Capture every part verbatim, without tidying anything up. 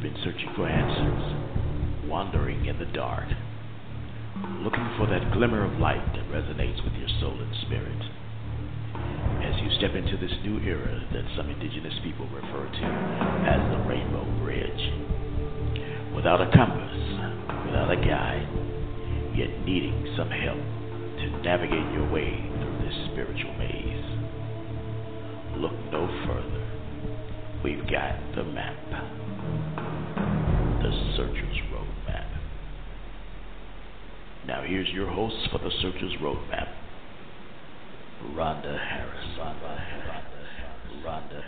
you've been searching for answers, wandering in the dark, looking for that glimmer of light that resonates with your soul and spirit. As you step into this new era that some indigenous people refer to as the Rainbow Bridge. Without a compass, without a guide, yet needing some help to navigate your way through this spiritual maze. Look no further. We've got the map. The Searcher's Roadmap. Now here's your host for the Searcher's Roadmap, Rhonda Harris. Rhonda Harris. Rhonda.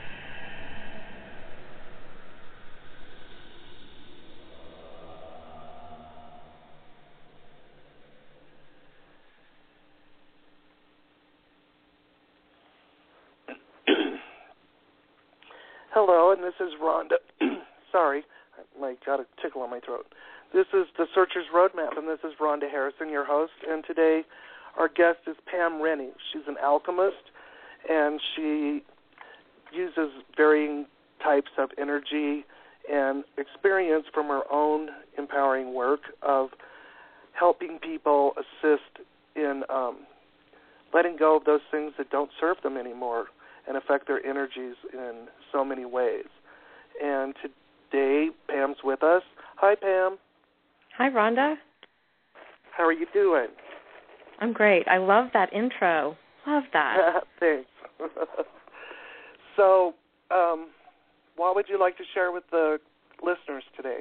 Hello, and this is Rhonda. Sorry, I got a tickle on my throat. This is the Searcher's Roadmap, and this is Rhonda Harrison, your host. And today, our guest is Pam Rennie. She's an alchemist, and she uses varying types of energy and experience from her own empowering work of helping people assist in um, letting go of those things that don't serve them anymore and affect their energies in so many ways. And today, Pam's with us. Hi, Pam. Hi, Rhonda. How are you doing? I'm great. I love that intro. Love that. Thanks. So, um, what would you like to share with the listeners today?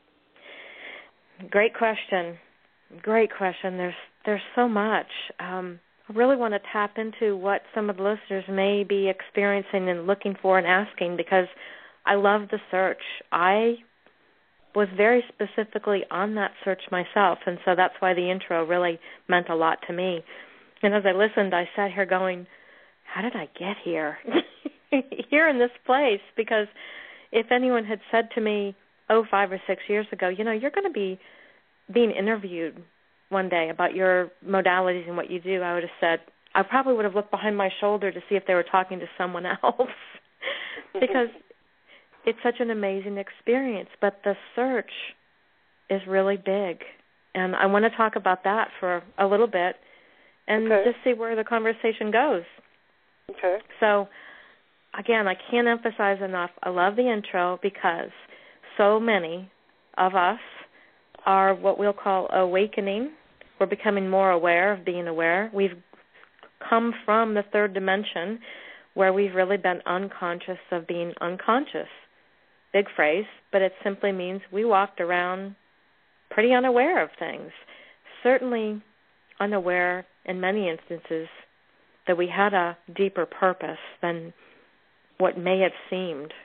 Great question. Great question. There's there's so much. Um, I really want to tap into what some of the listeners may be experiencing and looking for and asking, because I love the search. I was very specifically on that search myself, and so that's why the intro really meant a lot to me. And as I listened, I sat here going, how did I get here? Here in this place? Because if anyone had said to me, oh, five or six years ago, you know, you're going to be being interviewed one day about your modalities and what you do, I would have said, I probably would have looked behind my shoulder to see if they were talking to someone else. Because it's such an amazing experience. But the search is really big. And I want to talk about that for a little bit and okay. just see where the conversation goes. Okay. So, again, I can't emphasize enough, I love the intro because so many of us are what we'll call awakening. We're becoming more aware of being aware. We've come from the third dimension where we've really been unconscious of being unconscious. Big phrase, but it simply means we walked around pretty unaware of things. Certainly unaware in many instances that we had a deeper purpose than what may have seemed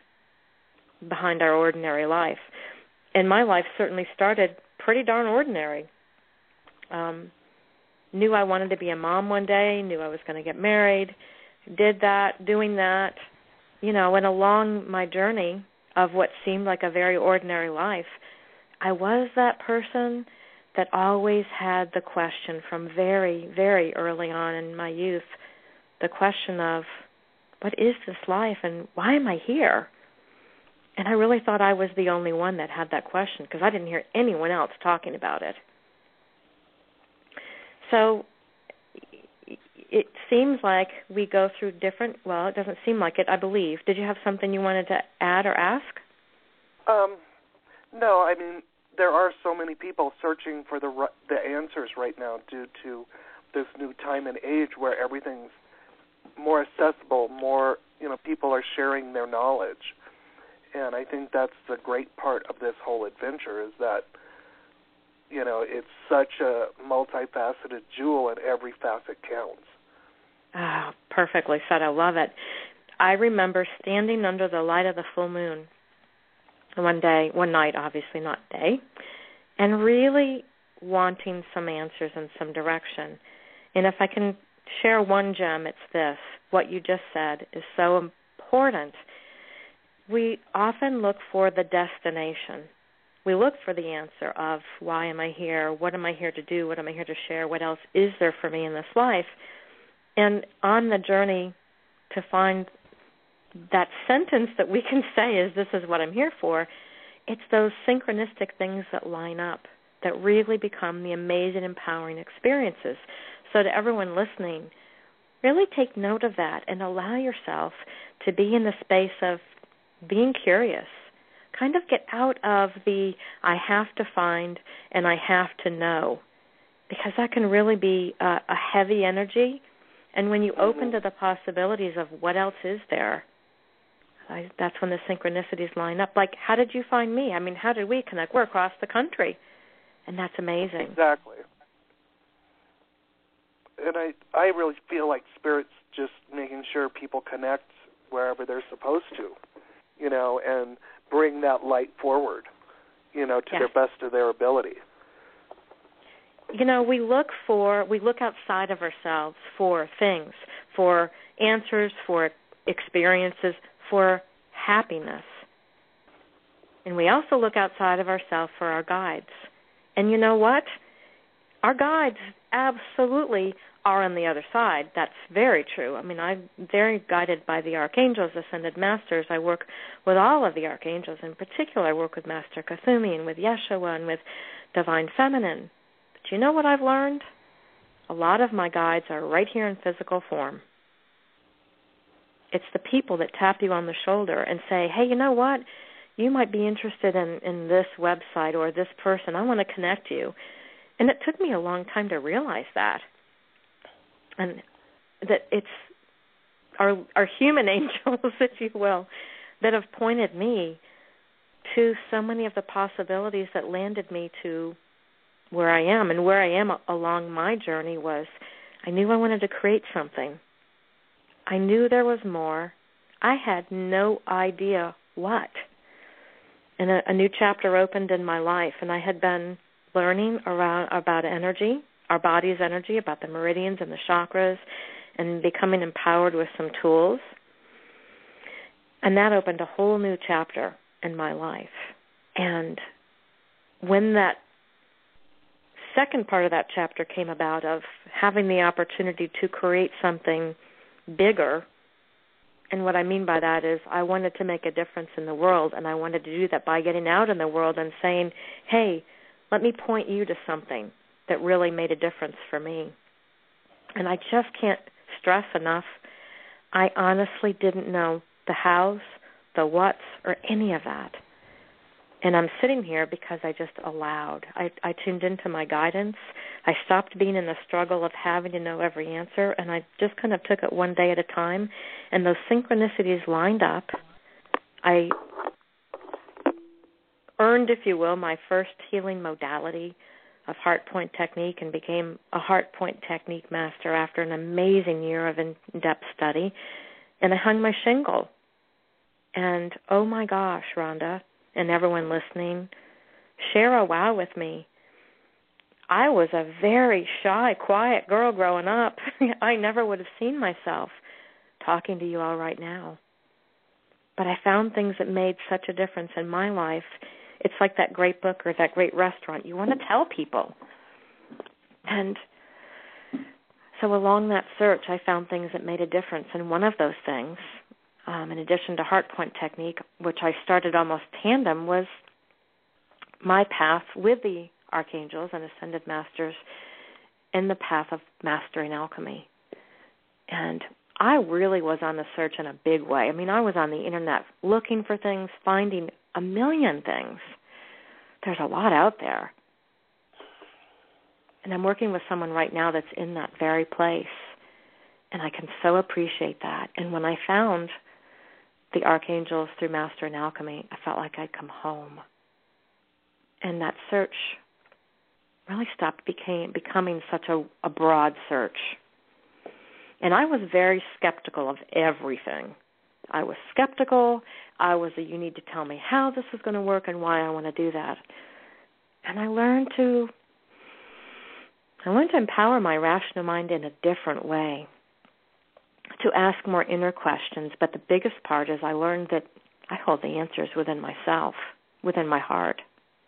behind our ordinary life. And my life certainly started pretty darn ordinary. Um, knew I wanted to be a mom one day, knew I was going to get married, did that, doing that, you know, and along my journey of what seemed like a very ordinary life, I was that person that always had the question from very, very early on in my youth, the question of, what is this life and why am I here? And I really thought I was the only one that had that question because I didn't hear anyone else talking about it. So it seems like we go through different, well, it doesn't seem like it, I believe. Did you have something you wanted to add or ask? Um, no, I mean, there are so many people searching for the the answers right now due to this new time and age where everything's more accessible, more, you know, people are sharing their knowledge. And I think that's the great part of this whole adventure is that, you know, it's such a multifaceted jewel and every facet counts. Ah, perfectly said. I love it. I remember standing under the light of the full moon one day, one night, obviously not day, and really wanting some answers and some direction. And if I can share one gem, it's this. What you just said is so important. We often look for the destination. We look for the answer of why am I here? What am I here to do? What am I here to share? What else is there for me in this life? And on the journey to find that sentence that we can say is this is what I'm here for, it's those synchronistic things that line up that really become the amazing, empowering experiences. So to everyone listening, really take note of that and allow yourself to be in the space of being curious. Kind of get out of the I have to find and I have to know, because that can really be a, a heavy energy. And when you mm-hmm. open to the possibilities of what else is there, I, that's when the synchronicities line up. Like, how did you find me? I mean, how did we connect? We're across the country, and that's amazing. Exactly. And I, I really feel like Spirit's just making sure people connect wherever they're supposed to, you know, and bring that light forward, you know, to yes. their best of their ability. You know, we look for, we look outside of ourselves for things, for answers, for experiences, for happiness. And we also look outside of ourselves for our guides. And you know what? Our guides absolutely are on the other side. That's very true. I mean, I'm very guided by the archangels, ascended masters. I work with all of the archangels. In particular, I work with Master Kuthumi and with Yeshua and with Divine Feminine. But you know what I've learned? A lot of my guides are right here in physical form. It's the people that tap you on the shoulder and say, hey, you know what? You might be interested in, in this website or this person. I want to connect you. And it took me a long time to realize that. And that it's our, our human angels, if you will, that have pointed me to so many of the possibilities that landed me to where I am. And where I am along my journey was I knew I wanted to create something. I knew there was more. I had no idea what. And a, a new chapter opened in my life, and I had been learning around about energy, our body's energy, about the meridians and the chakras, and becoming empowered with some tools. And that opened a whole new chapter in my life. And when that second part of that chapter came about of having the opportunity to create something bigger, and what I mean by that is I wanted to make a difference in the world, and I wanted to do that by getting out in the world and saying, hey, let me point you to something that really made a difference for me. And I just can't stress enough, I honestly didn't know the hows, the whats, or any of that. And I'm sitting here because I just allowed. I, I tuned into my guidance. I stopped being in the struggle of having to know every answer, and I just kind of took it one day at a time. And those synchronicities lined up. I earned, if you will, my first healing modality of heart point technique and became a heart point technique master after an amazing year of in-depth study. And I hung my shingle. And oh my gosh, Rhonda, and everyone listening, share a wow with me. I was a very shy, quiet girl growing up. I never would have seen myself talking to you all right now. But I found things that made such a difference in my life. It's like that great book or that great restaurant. You want to tell people. And so along that search, I found things that made a difference. And one of those things, Um, in addition to heart point technique, which I started almost tandem, was my path with the archangels and ascended masters in the path of mastering alchemy. And I really was on the search in a big way. I mean, I was on the internet looking for things, finding a million things. There's a lot out there. And I'm working with someone right now that's in that very place. And I can so appreciate that. And when I found the archangels through Mastering Alchemy, I felt like I'd come home. And that search really stopped became, becoming such a, a broad search. And I was very skeptical of everything. I was skeptical. I was a, you need to tell me how this is going to work and why I want to do that. And I learned to, I learned to empower my rational mind in a different way, to ask more inner questions. But the biggest part is I learned that I hold the answers within myself, within my heart.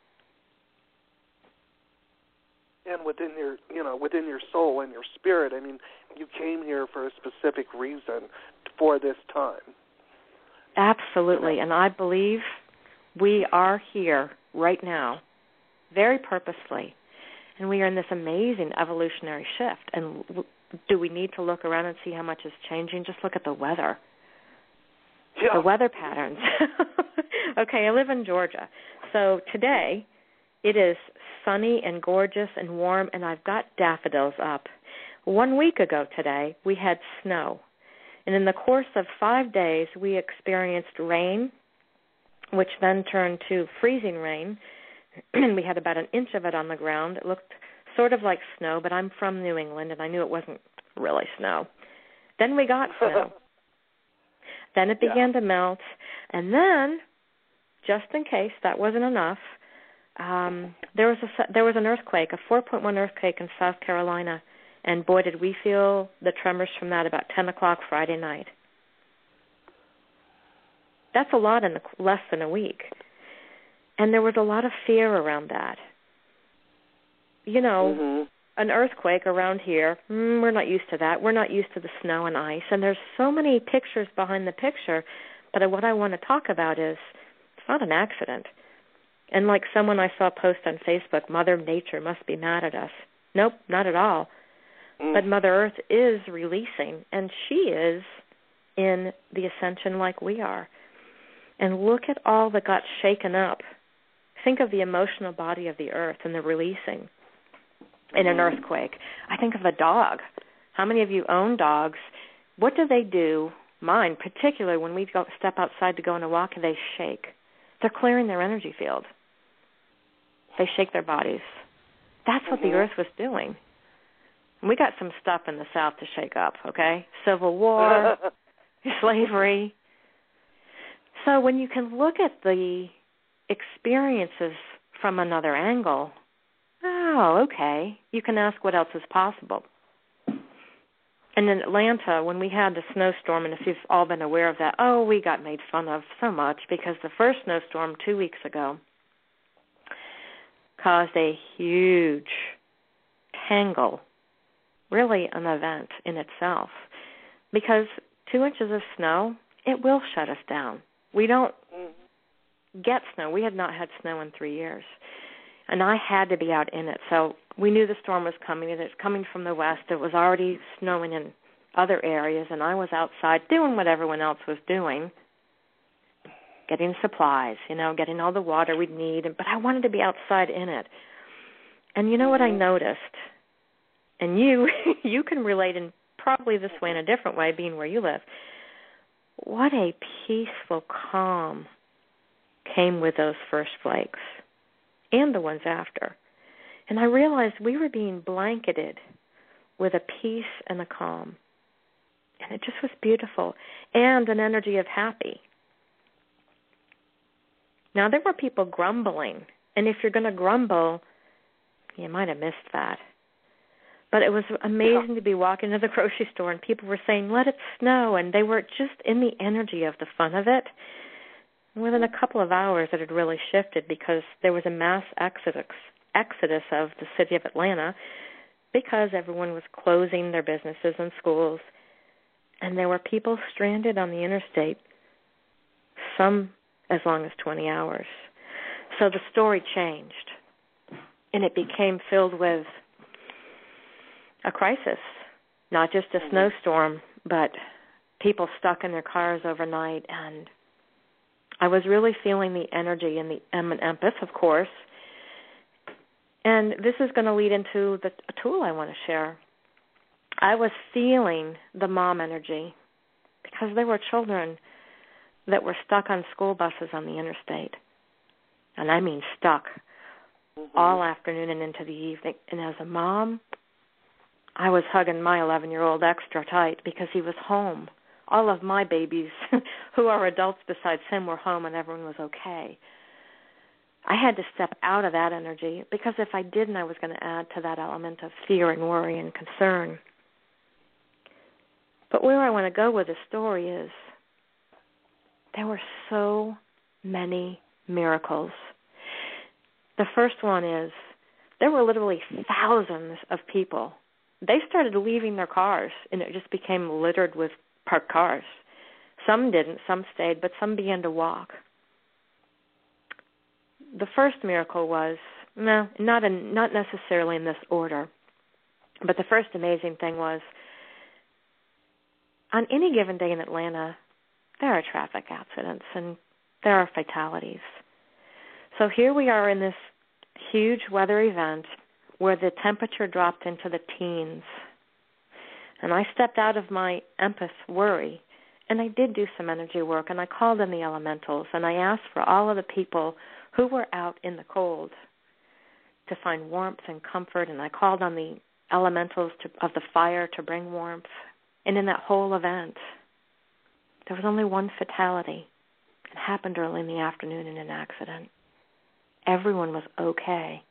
And within your, you know, within your soul and your spirit. I mean, you came here for a specific reason for this time. Absolutely. And I believe We are here right now, very purposely, and we are in this amazing evolutionary shift. And w- do we need to look around and see how much is changing? Just look at the weather, yeah. the weather patterns. Okay, I live in Georgia, so today it is sunny and gorgeous and warm, and I've got daffodils up. One week ago today, we had snow, and in the course of five days, we experienced rain, which then turned to freezing rain, and we had about an inch of it on the ground. It looked sort of like snow, but I'm from New England, and I knew it wasn't really snow. Then we got snow. Then it began yeah. to melt, and then, just in case that wasn't enough, um, there was a there was an earthquake, a four point one earthquake in South Carolina, and boy, did we feel the tremors from that about ten o'clock Friday night. That's a lot in the, less than a week. And there was a lot of fear around that. You know, mm-hmm. an earthquake around here, mm, we're not used to that. We're not used to the snow and ice. And there's so many pictures behind the picture, but what I want to talk about is it's not an accident. And like someone I saw post on Facebook, Mother Nature must be mad at us. Nope, not at all. Mm. But Mother Earth is releasing, and she is in the ascension like we are. And look at all that got shaken up. Think of the emotional body of the earth and the releasing in an earthquake. I think of a dog. How many of you own dogs? What do they do? Mine, particularly when we go step outside to go on a walk, they shake. They're clearing their energy field. They shake their bodies. That's what mm-hmm. the earth was doing. We got some stuff in the South to shake up, okay? Civil War, slavery. So when you can look at the experiences from another angle, oh, okay, you can ask what else is possible. And in Atlanta, when we had the snowstorm, and if you've all been aware of that, oh, we got made fun of so much because the first snowstorm two weeks ago caused a huge tangle, really an event in itself, because two inches of snow, it will shut us down. We don't get snow. We had not had snow in three years. And I had to be out in it. So we knew the storm was coming, and it's coming from the west. It was already snowing in other areas, and I was outside doing what everyone else was doing, getting supplies, you know, getting all the water we'd need. But I wanted to be outside in it. And you know what I noticed? And you, you can relate in probably this way in a different way, being where you live. What a peaceful calm came with those first flakes and the ones after. And I realized we were being blanketed with a peace and a calm. And it just was beautiful. And an energy of happy. Now, there were people grumbling. And if you're going to grumble, you might have missed that. But it was amazing to be walking to the grocery store and people were saying, let it snow. And they were just in the energy of the fun of it. And within a couple of hours, it had really shifted because there was a mass exodus, exodus of the city of Atlanta because everyone was closing their businesses and schools. And there were people stranded on the interstate, some as long as twenty hours. So the story changed. And it became filled with a crisis, not just a snowstorm, but people stuck in their cars overnight. And I was really feeling the energy and the I'm an empath, of course. And this is going to lead into the a tool I want to share. I was feeling the mom energy because there were children that were stuck on school buses on the interstate. And I mean stuck mm-hmm. all afternoon and into the evening. And as a mom, I was hugging my eleven-year-old extra tight because he was home. All of my babies, who are adults besides him, were home and everyone was okay. I had to step out of that energy because if I didn't, I was going to add to that element of fear and worry and concern. But where I want to go with the story is there were so many miracles. The first one is there were literally thousands of people. They started leaving their cars, and it just became littered with parked cars. Some didn't, some stayed, but some began to walk. the first miracle was, no, not in, not necessarily in this order, but the first amazing thing was, on any given day in Atlanta, there are traffic accidents and there are fatalities. So here we are in this huge weather event where the temperature dropped into the teens. And I stepped out of my empath worry, and I did do some energy work, and I called in the elementals, and I asked for all of the people who were out in the cold to find warmth and comfort, and I called on the elementals to, of the fire to bring warmth. And in that whole event, there was only one fatality. It happened early in the afternoon in an accident. Everyone was okay.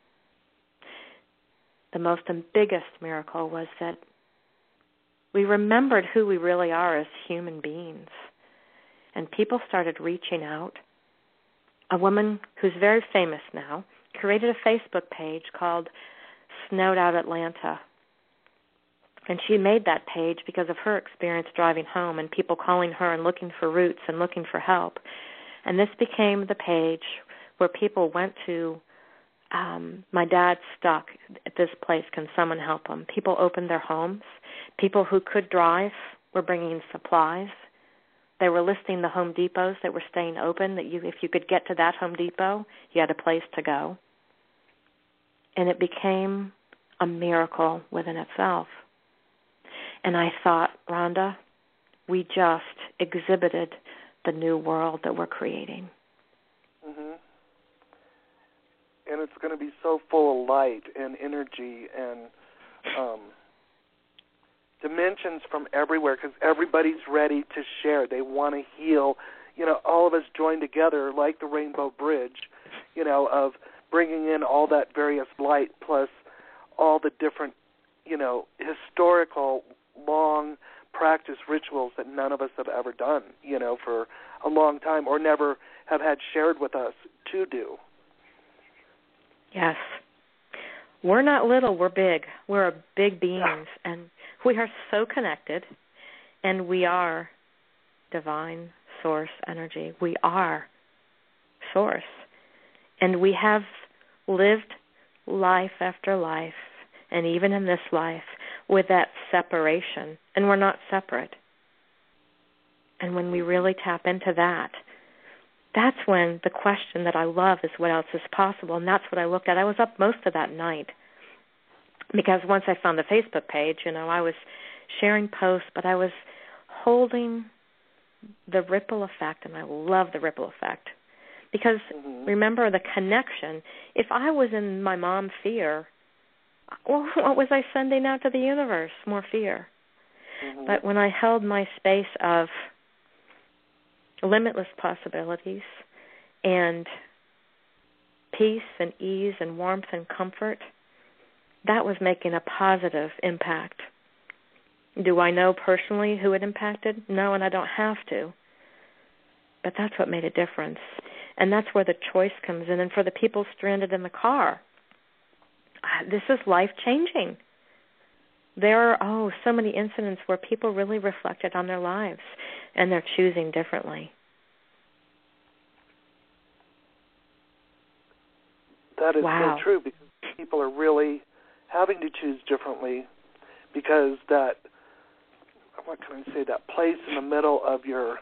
The most and biggest miracle was that we remembered who we really are as human beings. And people started reaching out. A woman who's very famous now created a Facebook page called Snowed Out Atlanta. And she made that page because of her experience driving home and people calling her and looking for routes and looking for help. And this became the page where people went to, um, my dad's stuck at this place, can someone help him? People opened their homes. People who could drive were bringing supplies. They were listing the Home Depots that were staying open, that you, if you could get to that Home Depot, you had a place to go. And it became a miracle within itself. And I thought, Rhonda, we just exhibited the new world that we're creating. Mm-hmm. And it's going to be so full of light and energy and um, dimensions from everywhere, because everybody's ready to share. They want to heal. You know, all of us join together like the Rainbow Bridge, you know, of bringing in all that various light plus all the different, you know, historical long practice rituals that none of us have ever done, you know, for a long time or never have had shared with us to do. Yes. We're not little, we're big. We're big beings, and we are so connected, and we are divine source energy. We are source. And we have lived life after life, and even in this life, with that separation, and we're not separate. And when we really tap into that, that's when the question that I love is what else is possible, and that's what I looked at. I was up most of that night because once I found the Facebook page, you know, I was sharing posts, but I was holding the ripple effect, and I love the ripple effect because mm-hmm. remember the connection. If I was in my mom's fear, well, what was I sending out to the universe? More fear. Mm-hmm. But when I held my space of limitless possibilities and peace and ease and warmth and comfort, that was making a positive impact. Do I know personally who it impacted? No, and I don't have to. But that's what made a difference. And that's where the choice comes in. And for the people stranded in the car, this is life-changing. There are, oh, so many incidents where people really reflected on their lives, and they're choosing differently. That is wow. so true, because people are really having to choose differently because that, what can I say, that place in the middle of your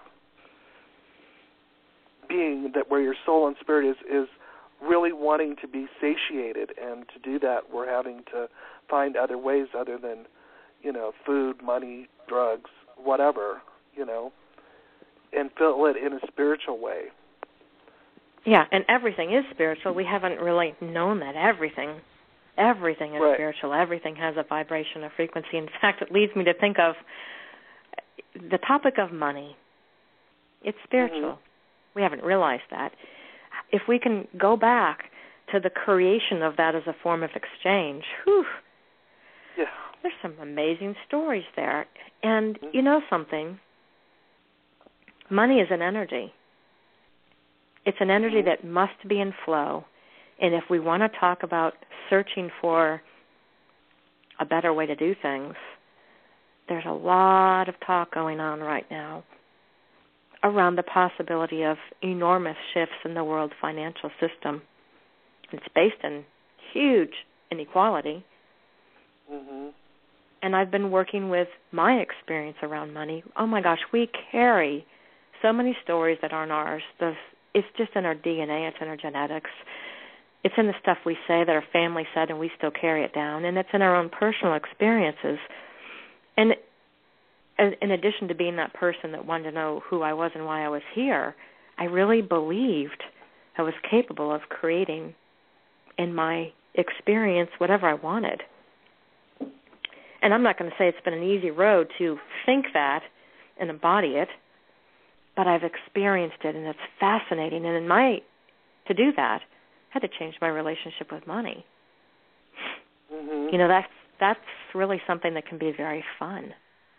being, that where your soul and spirit is, is really wanting to be satiated, and to do that we're having to find other ways other than, you know, food, money, drugs, whatever, you know, and fill it in a spiritual way. Yeah, and everything is spiritual. We haven't really known that. Everything, everything is right. spiritual. Everything has a vibration, a frequency. In fact, it leads me to think of the topic of money. It's spiritual. Mm-hmm. We haven't realized that. If we can go back to the creation of that as a form of exchange, whew, yeah. there's some amazing stories there. And mm-hmm. you know something? Money is an energy. It's an energy mm-hmm. that must be in flow. And if we want to talk about searching for a better way to do things, there's a lot of talk going on right now around the possibility of enormous shifts in the world financial system. It's based in huge inequality. Mm-hmm. And I've been working with my experience around money. Oh, my gosh, we carry so many stories that aren't ours. The, it's just in our D N A. It's in our genetics. It's in the stuff we say that our family said, and we still carry it down. And it's in our own personal experiences. And in addition to being that person that wanted to know who I was and why I was here, I really believed I was capable of creating in my experience whatever I wanted. And I'm not going to say it's been an easy road to think that and embody it, but I've experienced it, and it's fascinating. And in my to do that, I had to change my relationship with money. Mm-hmm. You know, that's that's really something that can be very fun.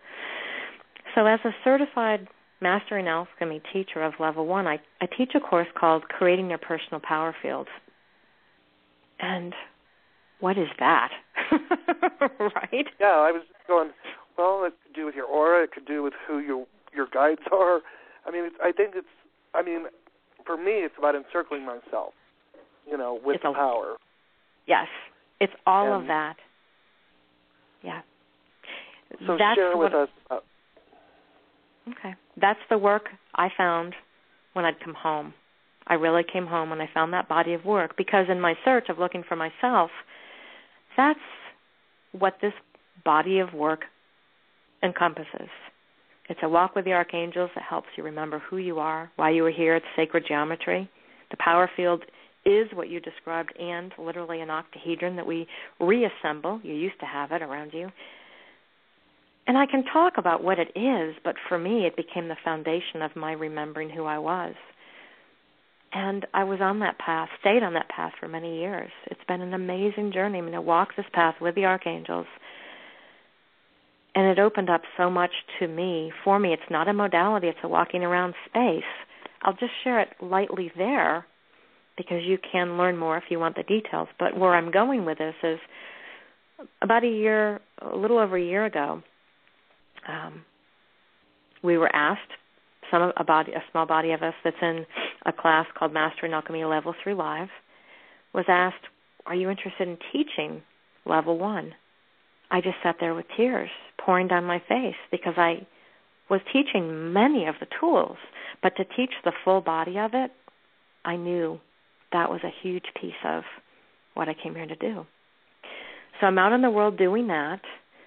So as a certified Master in Alchemy teacher of level one, I, I teach a course called Creating Your Personal Power Field. And what is that? Right? Yeah, I was going, well, it could do with your aura. It could do with who your your guides are. I mean, it's, I think it's, I mean, for me, it's about encircling myself, you know, with It's a- power. Yes. It's all And of that. Yeah. So That's share with what, us. Uh, Okay. That's the work I found when I'd come home. I really came home when I found that body of work, because in my search of looking for myself, that's what this body of work encompasses. It's a walk with the archangels that helps you remember who you are, why you were here. It's sacred geometry. The power field is what you described, and literally an octahedron that we reassemble. You used to have it around you. And I can talk about what it is, but for me it became the foundation of my remembering who I was. And I was on that path, stayed on that path for many years. It's been an amazing journey. I mean, I walked this path with the archangels, and it opened up so much to me. For me, it's not a modality. It's a walking around space. I'll just share it lightly there because you can learn more if you want the details. But where I'm going with this is about a year, a little over a year ago, um, we were asked, some a body, a small body of us that's in a class called Master in Alchemy Level three Live, was asked, are you interested in teaching Level one? I just sat there with tears pouring down my face because I was teaching many of the tools, but to teach the full body of it, I knew that was a huge piece of what I came here to do. So I'm out in the world doing that,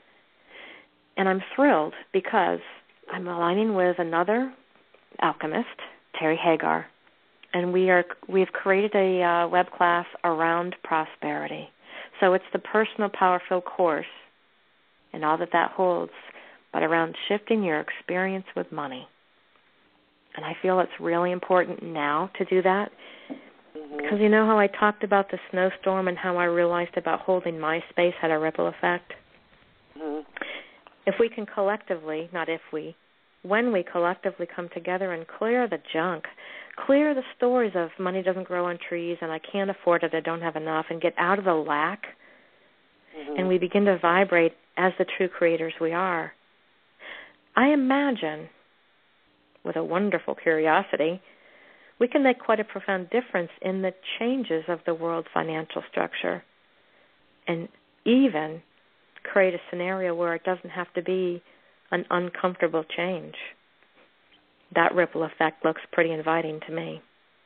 and I'm thrilled because I'm aligning with another alchemist, Terry Hagar, and we are we've created a uh, web class around prosperity. So it's the personal power field course and all that that holds, but around shifting your experience with money. And I feel it's really important now to do that mm-hmm. because you know how I talked about the snowstorm and how I realized about holding my space had a ripple effect? Mm-hmm. If we can collectively, not if we, when we collectively come together and clear the junk, clear the stories of money doesn't grow on trees and I can't afford it, I don't have enough, and get out of the lack, mm-hmm. and we begin to vibrate as the true creators we are, I imagine, with a wonderful curiosity, we can make quite a profound difference in the changes of the world financial structure and even create a scenario where it doesn't have to be an uncomfortable change. That ripple effect looks pretty inviting to me.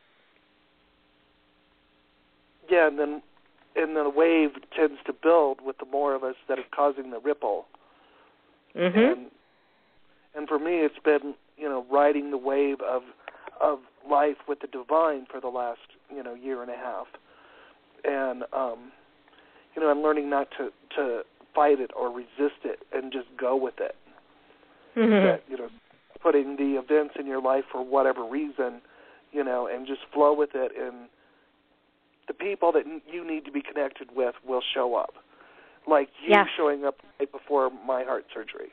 Yeah, and then and then a wave tends to build with the more of us that are causing the ripple. Mm-hmm. And, and for me, it's been, you know, riding the wave of of life with the divine for the last, you know, year and a half. And, um, you know, I'm learning not to, to fight it or resist it and just go with it. Mm-hmm. That, you know, putting the events in your life for whatever reason, you know, and just flow with it, and the people that you need to be connected with will show up. Like you yeah. showing up right before my heart surgery.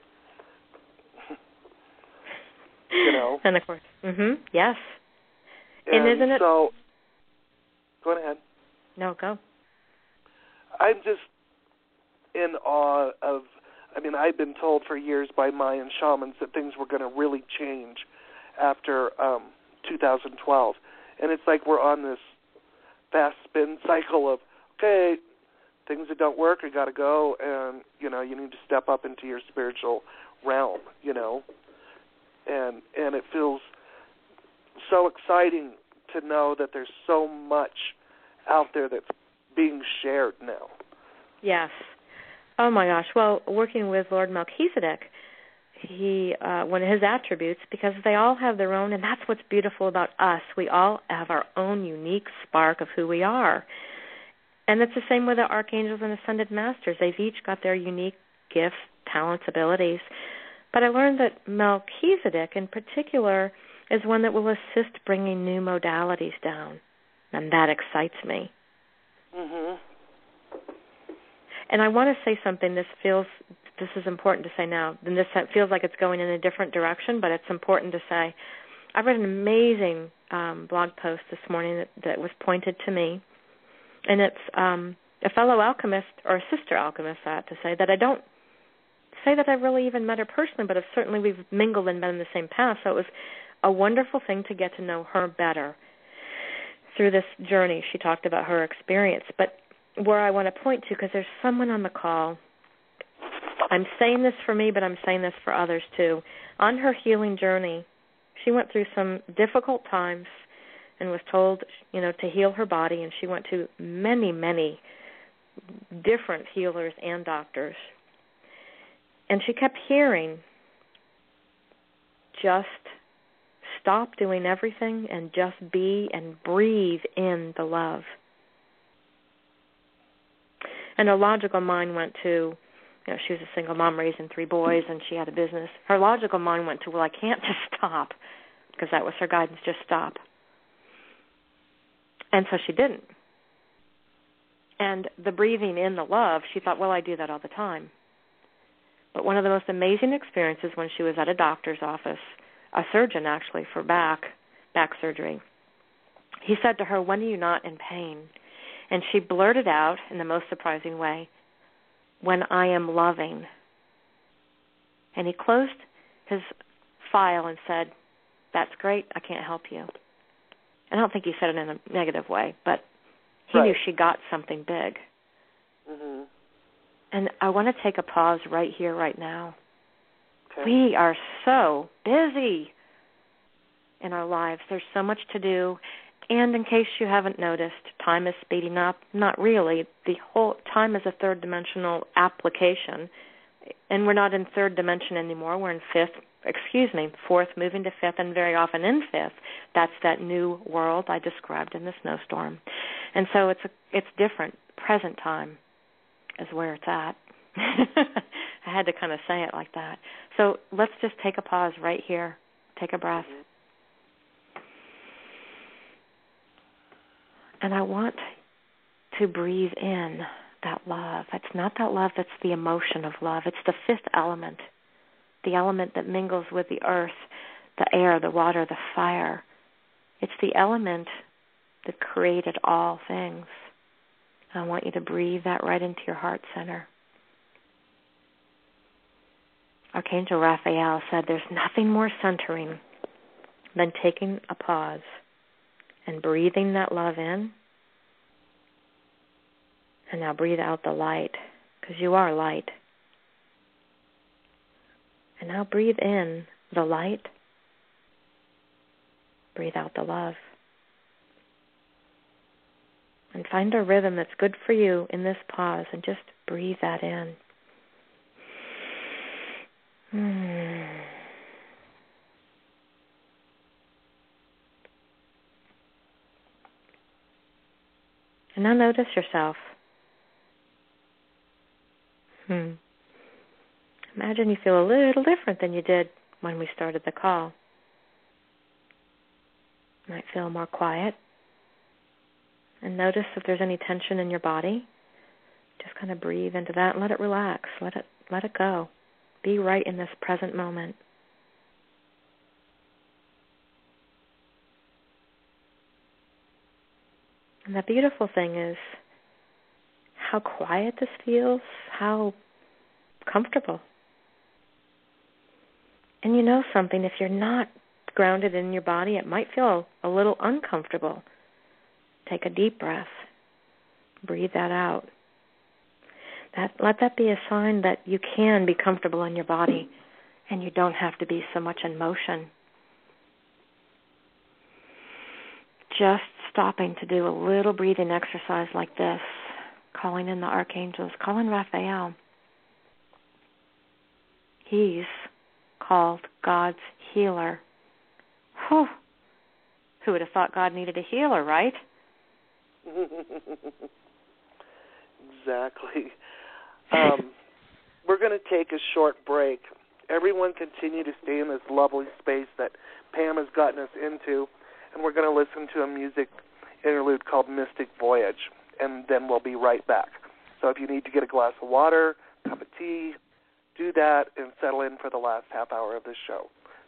You know? And of course. Mm-hmm. Yes. And, and isn't it... so, go ahead. No, go. I'm just in awe of, I mean, I've been told for years by Mayan shamans that things were going to really change after um, two thousand twelve. And it's like we're on this fast spin cycle of, okay, things that don't work, I got to go, and, you know, you need to step up into your spiritual realm, you know. And and it feels so exciting to know that there's so much out there that's being shared now. Yes. Oh, my gosh. Well, working with Lord Melchizedek, he uh, one of his attributes, because they all have their own, and that's what's beautiful about us. We all have our own unique spark of who we are. And it's the same with the archangels and ascended masters. They've each got their unique gifts, talents, abilities. But I learned that Melchizedek, in particular, is one that will assist bringing new modalities down, and that excites me. Mm-hmm. And I want to say something. This feels, this is important to say now, and this feels like it's going in a different direction, but it's important to say. I read an amazing um, blog post this morning that, that was pointed to me, and it's um, a fellow alchemist, or a sister alchemist, I have to say, that I don't say that I've really even met her personally, but certainly we've mingled and been in the same path, so it was a wonderful thing to get to know her better through this journey. She talked about her experience, but where I want to point to, because there's someone on the call, I'm saying this for me, but I'm saying this for others too. On her healing journey, she went through some difficult times and was told, you know, to heal her body, and she went to many, many different healers and doctors. And she kept hearing, just stop doing everything and just be and breathe in the love. And her logical mind went to, you know, she was a single mom raising three boys and she had a business. Her logical mind went to, well, I can't just stop, because that was her guidance, just stop. And so she didn't. And the breathing in the love, she thought, well, I do that all the time. But one of the most amazing experiences when she was at a doctor's office, a surgeon actually for back, back surgery, he said to her, when are you not in pain? And she blurted out in the most surprising way, when I am loving. And he closed his file and said, that's great, I can't help you. I don't think he said it in a negative way, but he right. knew she got something big. Mm-hmm. And I want to take a pause right here, right now. Okay. We are so busy in our lives. There's so much to do. And in case you haven't noticed, time is speeding up. Not really. The whole time is a third-dimensional application. And we're not in third dimension anymore. We're in fifth, excuse me, fourth, moving to fifth, and very often in fifth. That's that new world I described in the snowstorm. And so it's a, it's different. Present time is where it's at. I had to kind of say it like that. So let's just take a pause right here. Take a breath. And I want to breathe in that love. It's not that love that's the emotion of love. It's the fifth element, the element that mingles with the earth, the air, the water, the fire. It's the element that created all things. I want you to breathe that right into your heart center. Archangel Raphael said there's nothing more centering than taking a pause and breathing that love in. And now breathe out the light, because you are light. And now breathe in the light. Breathe out the love. And find a rhythm that's good for you in this pause, and just breathe that in. Hmm. And now notice yourself. Hmm. Imagine you feel a little different than you did when we started the call. You might feel more quiet. And notice if there's any tension in your body. Just kind of breathe into that and let it relax. Let it let it go. Be right in this present moment. And the beautiful thing is how quiet this feels, how comfortable. And you know something, if you're not grounded in your body, it might feel a little uncomfortable. Take a deep breath. Breathe that out. That, let that be a sign that you can be comfortable in your body and you don't have to be so much in motion. Just stopping to do a little breathing exercise like this, calling in the archangels, calling Raphael. He's called God's healer. Whew. Who would have thought God needed a healer, right? Exactly. Um, we're going to take a short break. Everyone continue to stay in this lovely space that Pam has gotten us into, and we're going to listen to a music interlude called Mystic Voyage, and then we'll be right back. So if you need to get a glass of water, cup of tea, do that and settle in for the last half hour of this show.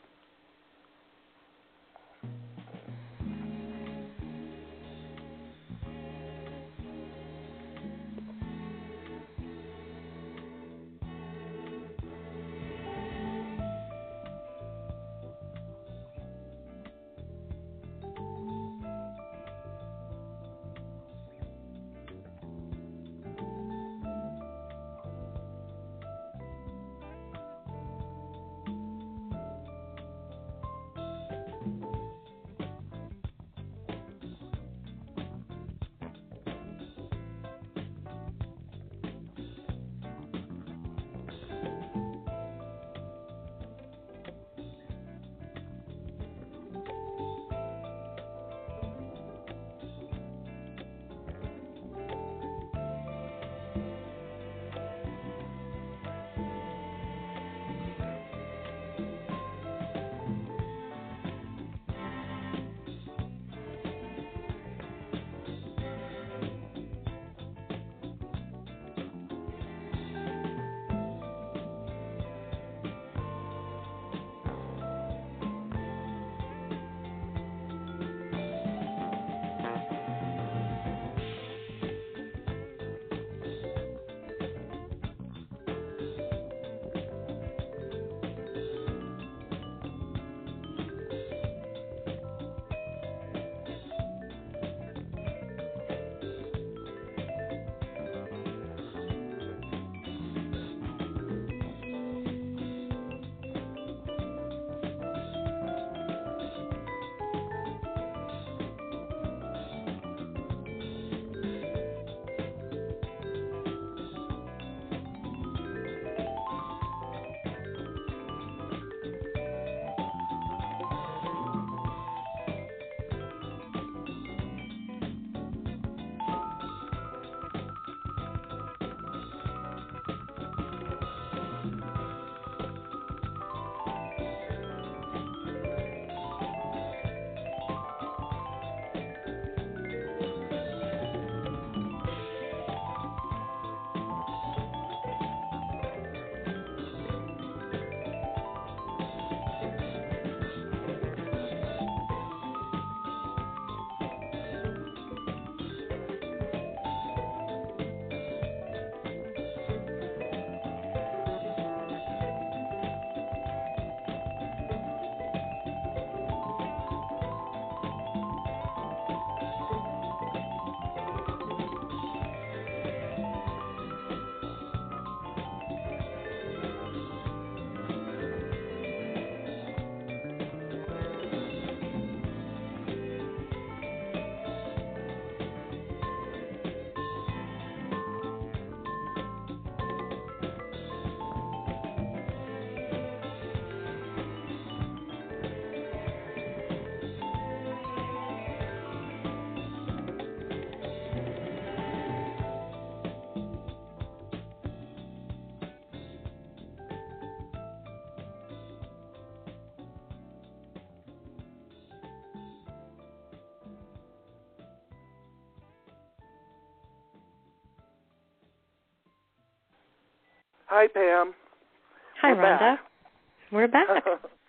Hi, Pam. Hi, We're Rhonda. Back. We're back.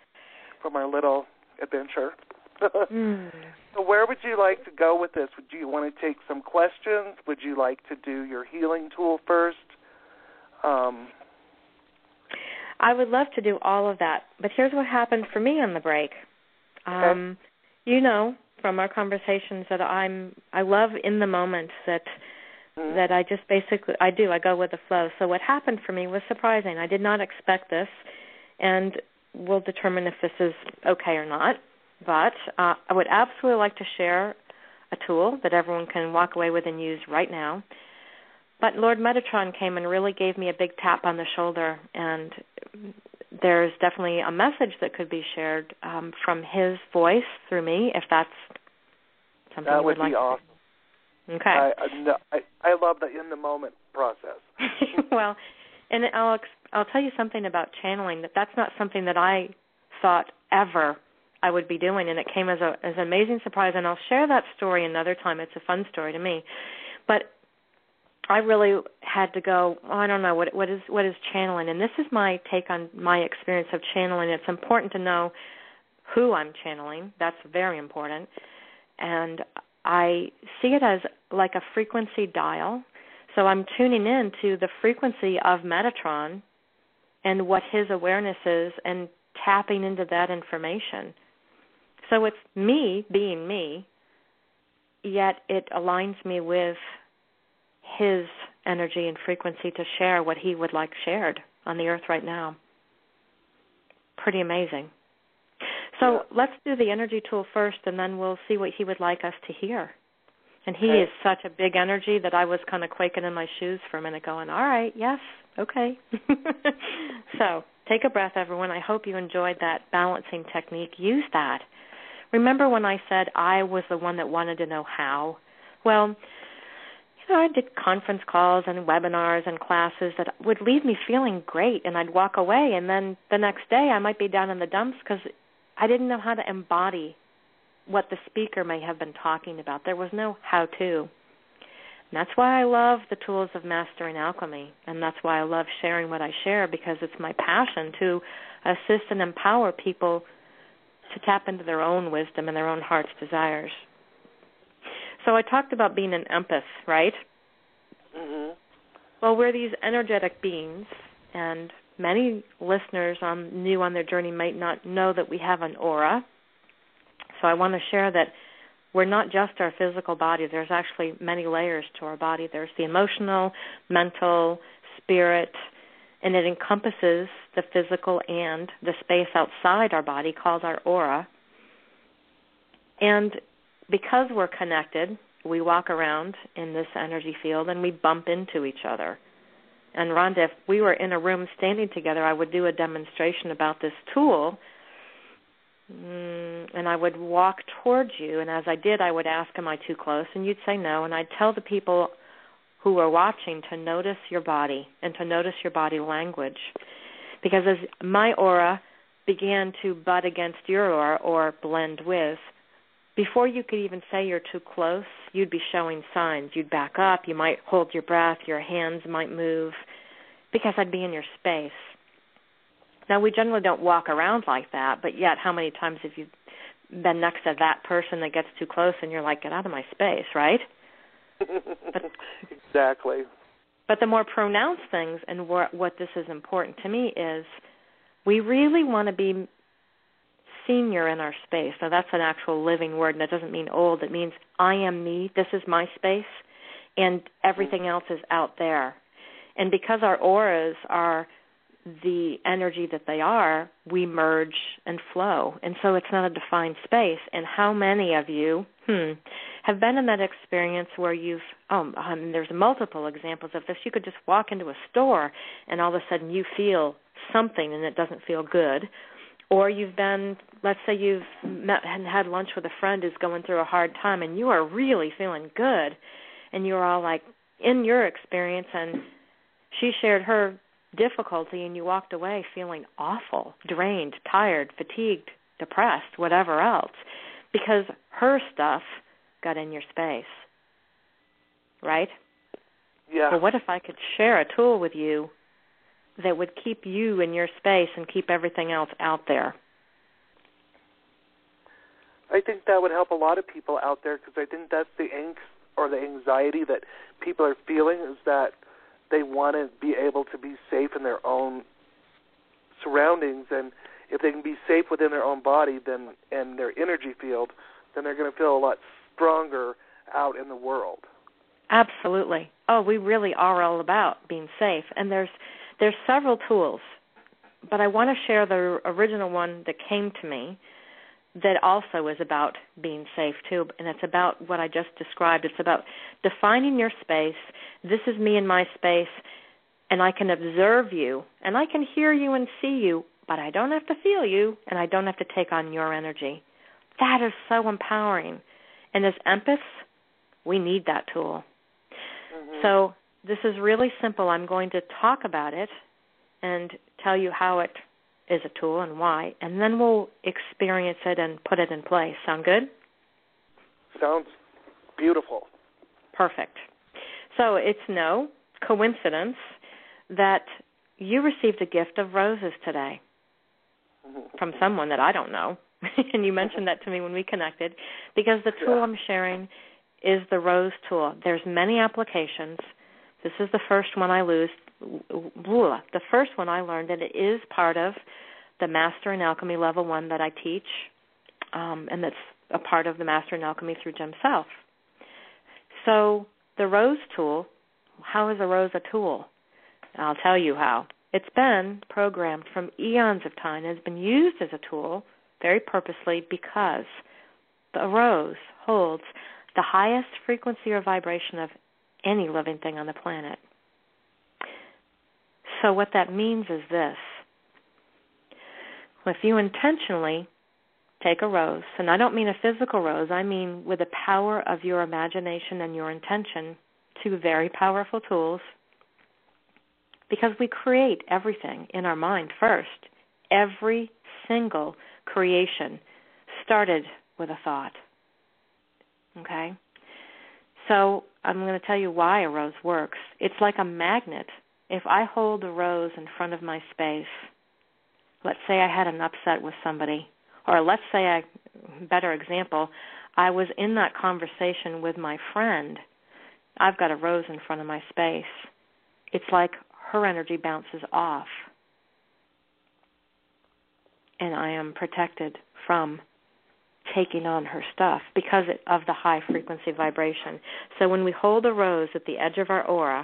From our little adventure. mm. So where would you like to go with this? Would you want to take some questions? Would you like to do your healing tool first? Um, I would love to do all of that, but here's what happened for me on the break. Um, okay. You know from our conversations that I'm, I love in the moment that mm-hmm. that I just basically, I do, I go with the flow. So what happened for me was surprising. I did not expect this, and we'll determine if this is okay or not. But uh, I would absolutely like to share a tool that everyone can walk away with and use right now. But Lord Metatron came and really gave me a big tap on the shoulder, and there's definitely a message that could be shared um, from his voice through me, if that's something that you would, would like be awesome. to. Okay. I, no, I I love the in the moment process. Well, and I'll I'll tell you something about channeling. That that's not something that I thought ever I would be doing, and it came as a as an amazing surprise. And I'll share that story another time. It's a fun story to me, but I really had to go, oh, I don't know, what what is what is channeling? And this is my take on my experience of channeling. It's important to know who I'm channeling. That's very important. And I see it as like a frequency dial. So I'm tuning in to the frequency of Metatron and what his awareness is and tapping into that information. So it's me being me, yet it aligns me with his energy and frequency to share what he would like shared on the earth right now. Pretty amazing. So yeah. let's do the energy tool first, and then we'll see what he would like us to hear. And he okay. is such a big energy that I was kind of quaking in my shoes for a minute going, all right, yes, okay. So take a breath, everyone. I hope you enjoyed that balancing technique. Use that. Remember when I said I was the one that wanted to know how? Well, you know, I did conference calls and webinars and classes that would leave me feeling great, and I'd walk away, and then the next day I might be down in the dumps because I didn't know how to embody what the speaker may have been talking about. There was no how-to. And that's why I love the tools of Mastering Alchemy, and that's why I love sharing what I share, because it's my passion to assist and empower people to tap into their own wisdom and their own heart's desires. So I talked about being an empath, right? Mm-hmm. Well, we're these energetic beings, and many listeners on, new on their journey might not know that we have an aura. So I want to share that we're not just our physical body. There's actually many layers to our body. There's the emotional, mental, spirit, and it encompasses the physical and the space outside our body called our aura. And because we're connected, we walk around in this energy field and we bump into each other. And Rhonda, if we were in a room standing together, I would do a demonstration about this tool, and I would walk towards you, and as I did, I would ask, am I too close? And you'd say no, and I'd tell the people who are watching to notice your body and to notice your body language. Because as my aura began to butt against your aura or blend with, before you could even say you're too close, you'd be showing signs. You'd back up. You might hold your breath. Your hands might move because I'd be in your space. Now, we generally don't walk around like that, but yet how many times have you been next to that person that gets too close and you're like, get out of my space, right? But, exactly. But the more pronounced things, and what, what this is important to me, is we really want to be senior in our space. Now, that's an actual living word, and that doesn't mean old. It means I am me, this is my space, and everything else is out there. And because our auras are the energy that they are, we merge and flow. And so it's not a defined space. And how many of you hmm, have been in that experience where you've, oh, um, there's multiple examples of this. You could just walk into a store and all of a sudden you feel something and it doesn't feel good. Or you've been, let's say you've met and had lunch with a friend who's going through a hard time and you are really feeling good. And you're all like, in your experience, and she shared her difficulty and you walked away feeling awful, drained, tired, fatigued, depressed, whatever else, because her stuff got in your space, right? Yeah. Well, what if I could share a tool with you that would keep you in your space and keep everything else out there? I think that would help a lot of people out there, because I think that's the angst or the anxiety that people are feeling, is that they want to be able to be safe in their own surroundings. And if they can be safe within their own body then and their energy field, then they're going to feel a lot stronger out in the world. Absolutely. Oh, we really are all about being safe. And there's there's several tools, but I want to share the original one that came to me that also is about being safe too, and it's about what I just described. It's about defining your space. This is me in my space, and I can observe you, and I can hear you and see you, but I don't have to feel you, and I don't have to take on your energy. That is so empowering. And as empaths, we need that tool. Mm-hmm. So this is really simple. I'm going to talk about it and tell you how it is a tool and why, and then we'll experience it and put it in place. Sound good? Sounds beautiful. Perfect. So it's no coincidence that you received a gift of roses today from someone that I don't know, and you mentioned that to me when we connected, because the tool yeah. I'm sharing is the rose tool. There's many applications. This is the first one I lose. The first one I learned, and it is part of the Master in Alchemy Level one that I teach, um, and that's a part of the Master in Alchemy through Jim Self. So the rose tool, how is a rose a tool? I'll tell you how. It's been programmed from eons of time and has been used as a tool very purposely because the rose holds the highest frequency or vibration of any living thing on the planet. So what that means is this. If you intentionally take a rose, and I don't mean a physical rose, I mean with the power of your imagination and your intention, two very powerful tools, because we create everything in our mind first. Every single creation started with a thought. Okay? So I'm going to tell you why a rose works. It's like a magnet. If I hold a rose in front of my space, let's say I had an upset with somebody, or let's say, I, better example, I was in that conversation with my friend. I've got a rose in front of my space. It's like her energy bounces off, and I am protected from taking on her stuff because of the high frequency vibration. So when we hold a rose at the edge of our aura,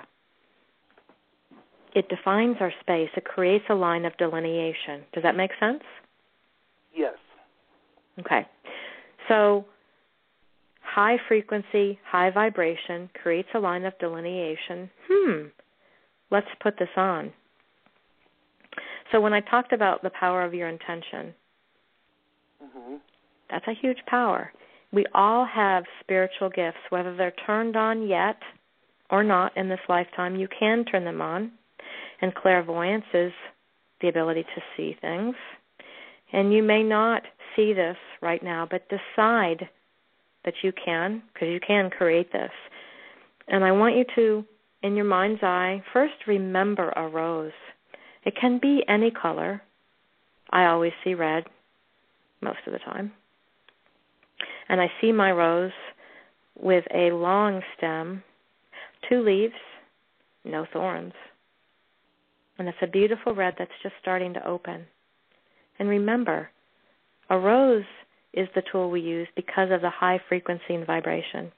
it defines our space. It creates a line of delineation. Does that make sense? Yes. Okay. So high frequency, high vibration creates a line of delineation. Hmm. Let's put this on. So when I talked about the power of your intention, mm-hmm. that's a huge power. We all have spiritual gifts, whether they're turned on yet or not in this lifetime. You can turn them on. And clairvoyance is the ability to see things. And you may not see this right now, but decide that you can, because you can create this. And I want you to, in your mind's eye, first remember a rose. It can be any color. I always see red most of the time. And I see my rose with a long stem, two leaves, no thorns. And it's a beautiful red that's just starting to open. And remember, a rose is the tool we use because of the high frequency and vibration.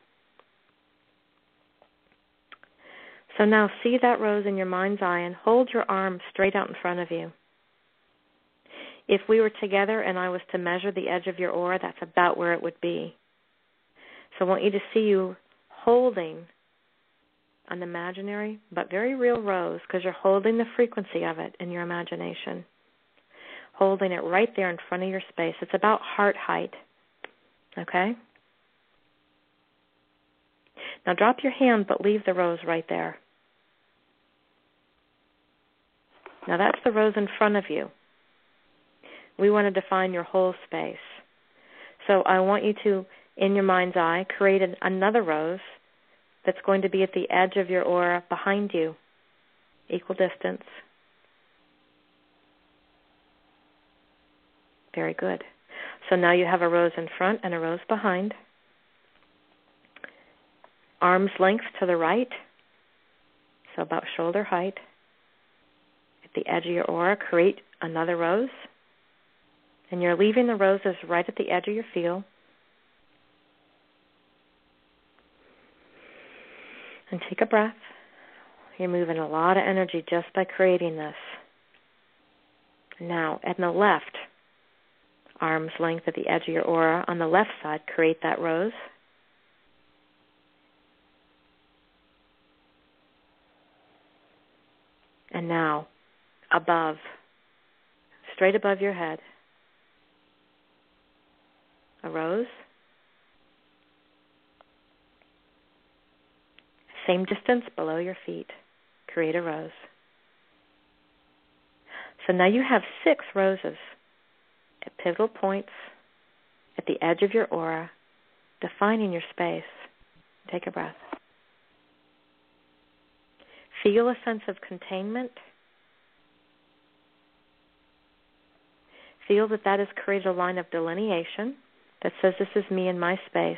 So now see that rose in your mind's eye and hold your arm straight out in front of you. If we were together and I was to measure the edge of your aura, that's about where it would be. So I want you to see you holding an imaginary but very real rose, because you're holding the frequency of it in your imagination. Holding it right there in front of your space. It's about heart height. Okay? Now drop your hand, but leave the rose right there. Now that's the rose in front of you. We want to define your whole space. So I want you to, in your mind's eye, create an, another rose that's going to be at the edge of your aura behind you, equal distance. Very good. So now you have a rose in front and a rose behind. Arm's length to the right, so about shoulder height. At the edge of your aura, create another rose. And you're leaving the roses right at the edge of your field. And take a breath. You're moving a lot of energy just by creating this. Now, at the left, arm's length at the edge of your aura, on the left side, create that rose. And now, above, straight above your head, a rose. Same distance below your feet, create a rose. So now you have six roses at pivotal points at the edge of your aura, defining your space. Take a breath. Feel a sense of containment. Feel that that has created a line of delineation that says this is me and my space.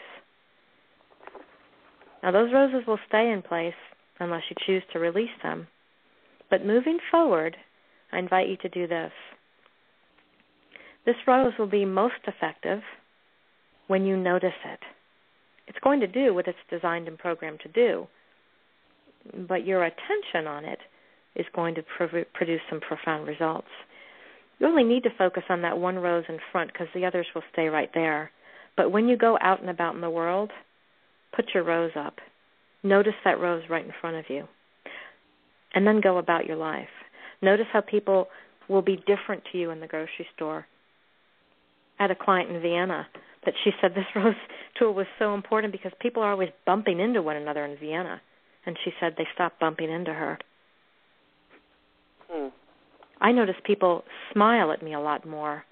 Now those roses will stay in place unless you choose to release them. But moving forward, I invite you to do this. This rose will be most effective when you notice it. It's going to do what it's designed and programmed to do, but your attention on it is going to pro- produce some profound results. You only need to focus on that one rose in front because the others will stay right there. But when you go out and about in the world, put your rose up. Notice that rose right in front of you. And then go about your life. Notice how people will be different to you in the grocery store. I had a client in Vienna that she said this rose tool was so important because people are always bumping into one another in Vienna. And she said they stopped bumping into her. Hmm. I notice people smile at me a lot more.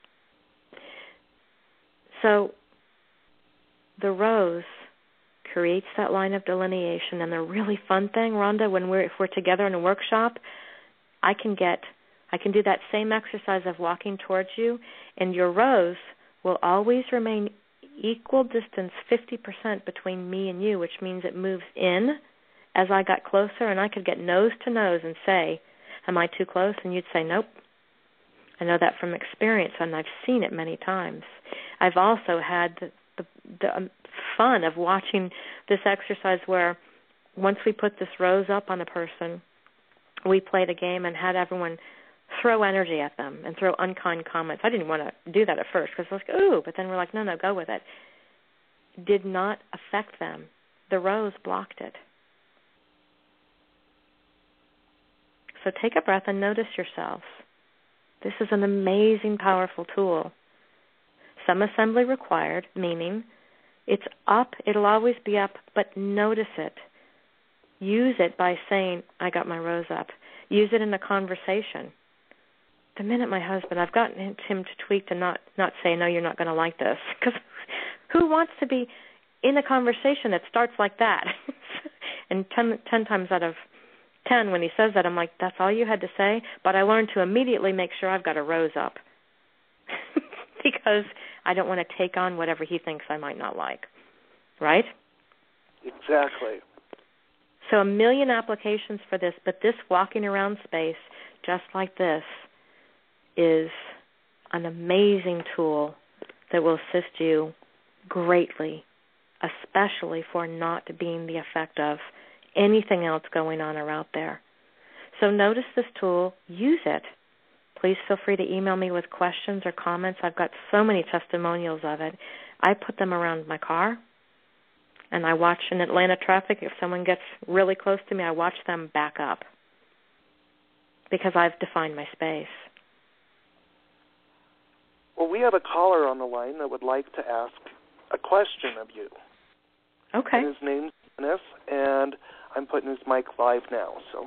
So the rose creates that line of delineation, and the really fun thing, Rhonda, when we're if we're together in a workshop, I can get I can do that same exercise of walking towards you, and your rose will always remain equal distance, fifty percent between me and you, which means it moves in as I got closer, and I could get nose to nose and say, am I too close? And you'd say, nope. I know that from experience, and I've seen it many times. I've also had the, the, the um, fun of watching this exercise where once we put this rose up on a person, we played a game and had everyone throw energy at them and throw unkind comments. I didn't want to do that at first because I was like, ooh, but then we're like, no, no, go with it. Did not affect them. The rose blocked it. So take a breath and notice yourselves. This is an amazing, powerful tool. Some assembly required, meaning it's up, it'll always be up, but notice it. Use it by saying, I got my rose up. Use it in a conversation. The minute my husband, I've gotten him to tweak to not, not say, no, you're not going to like this. Because who wants to be in a conversation that starts like that? And ten, ten times out of ten, when he says that, I'm like, that's all you had to say? But I learned to immediately make sure I've got a rose up because I don't want to take on whatever he thinks I might not like, right? Exactly. So a million applications for this, but this walking around space, just like this, is an amazing tool that will assist you greatly, especially for not being the effect of anything else going on or out there. So notice this tool, use it. Please feel free to email me with questions or comments. I've got so many testimonials of it. I put them around my car, and I watch in Atlanta traffic. If someone gets really close to me, I watch them back up because I've defined my space. Well, we have a caller on the line that would like to ask a question of you. Okay. And his name's Dennis, and I'm putting his mic live now. So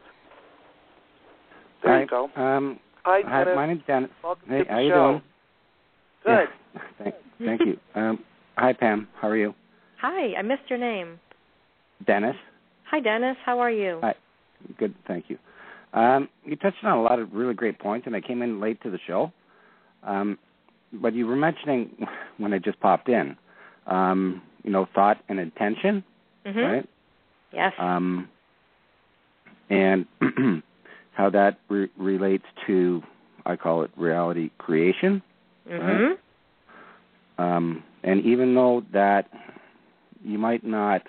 there hi, you go. Um, hi, hi, Dennis. my name's Dennis. Welcome hey, to the how you show. doing? Good. Yeah, thank, thank you. Um, hi, Pam. How are you? Hi, I missed your name. Dennis. Hi, Dennis. How are you? Hi. Good, thank you. Um, you touched on a lot of really great points, and I came in late to the show. Um, but you were mentioning when I just popped in, um, you know, thought and intention, mm-hmm. right? Yes. Um, and how that re- relates to, I call it reality creation. Mhm. Right? Um, and even though that you might not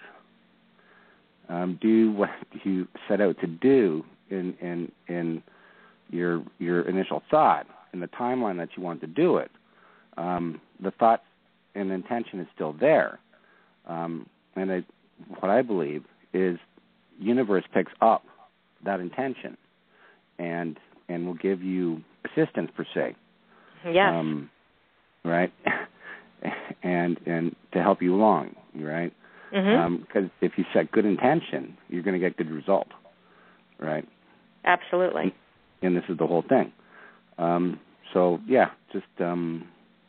um, do what you set out to do in in in your your initial thought and the timeline that you want to do it, um, the thought and intention is still there. Um, and I, what I believe is, universe picks up that intention and and will give you assistance per se. Yes. Um, right. and and to help you along, right? Because Mm-hmm. um, if you set good intention, you're going to get good result, right? Absolutely. And, and this is the whole thing. Um, so yeah, just um,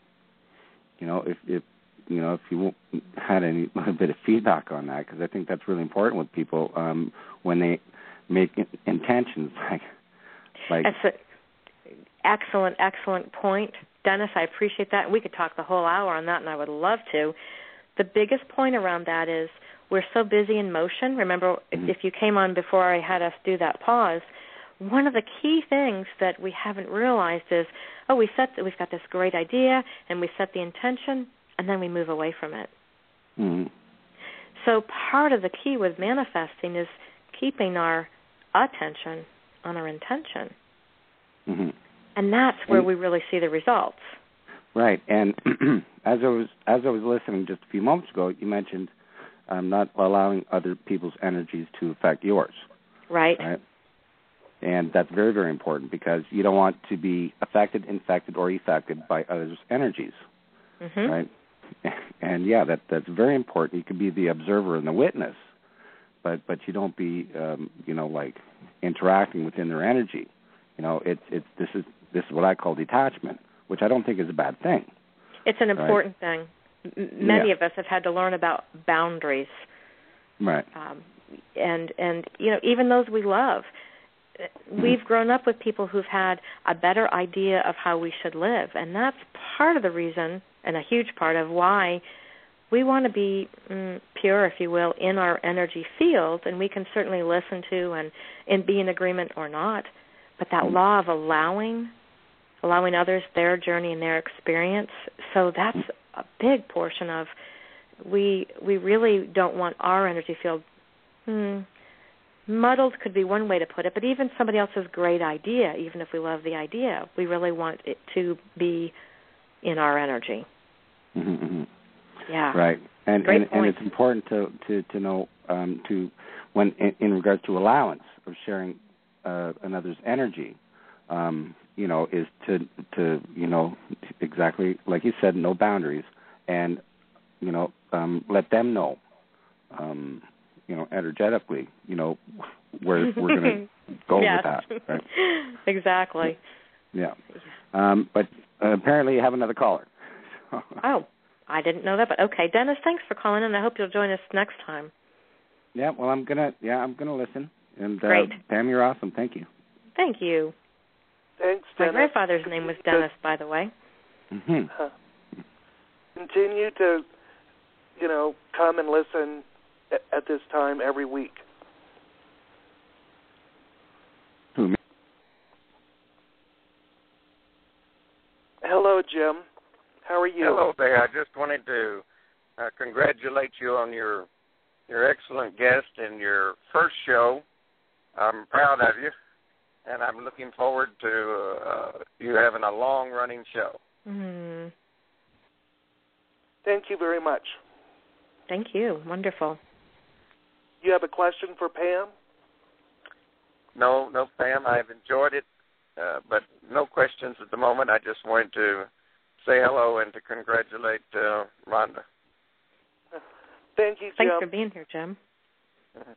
you know, if, if you know if you had any little bit of feedback on that, because I think that's really important with people um, when they make intentions like like. That's an excellent, excellent point, Dennis. I appreciate that. We could talk the whole hour on that, and I would love to. The biggest point around that is we're so busy in motion. Remember, Mm-hmm. if you came on before I had us do that pause, one of the key things that we haven't realized is, oh, we set we've got this great idea, and we set the intention, and then we move away from it. Mm-hmm. So part of the key with manifesting is keeping our attention on our intention. Mm-hmm. And that's where and, we really see the results. Right. And as I was as I was listening just a few moments ago, you mentioned um, not allowing other people's energies to affect yours. Right. Right. And that's very, very important, because you don't want to be affected, infected, or affected by others' energies. Mm-hmm. Right. And yeah, that that's very important. You can be the observer and the witness, but but you don't be um, you know like interacting within their energy. You know, it's it's this is this is what I call detachment, which I don't think is a bad thing. It's an important right? thing. M- many yeah. of us have had to learn about boundaries. Right. Um, and and you know, even those we love, we've grown up with people who've had a better idea of how we should live, and that's part of the reason, and a huge part of why we want to be mm, pure, if you will, in our energy field, and we can certainly listen to and, and be in agreement or not. But that Mm-hmm. law of allowing, allowing others their journey and their experience, so that's a big portion of, we we really don't want our energy field, hmm, muddled could be one way to put it, but even somebody else's great idea, even if we love the idea, we really want it to be in our energy. Mm-hmm. Yeah. Right. And Great and, point. and it's important to to to know um, to when in, in regards to allowance of sharing uh, another's energy, um, you know, is to to you know exactly like you said, no boundaries, and you know um, let them know, um, you know, energetically, you know, where we're going to go yes. with that. Right? Exactly. Yeah. Um, but uh, apparently you have another caller. Oh, I didn't know that, but okay. Dennis, thanks for calling, and I hope you'll join us next time. Yeah, well, I'm gonna. Yeah, I'm gonna listen. And uh, Great. Pam, you're awesome. Thank you. Thank you. Thanks, My Dennis. grandfather's name was Dennis, by the way. Mm-hmm. Uh, continue to, you know, come and listen at, at this time every week. Who? Me? Hello, Jim. How are you? Hello there. I just wanted to uh, congratulate you on your your excellent guest in your first show. I'm proud of you, and I'm looking forward to uh, you having a long-running show. Mm. Thank you very much. Thank you. Wonderful. You have a question for Pam? No, no, Pam, I've enjoyed it, uh, but no questions at the moment. I just wanted to say hello and to congratulate uh, Rhonda. Thank you, Jim. Thanks for being here, Jim. Mm-hmm.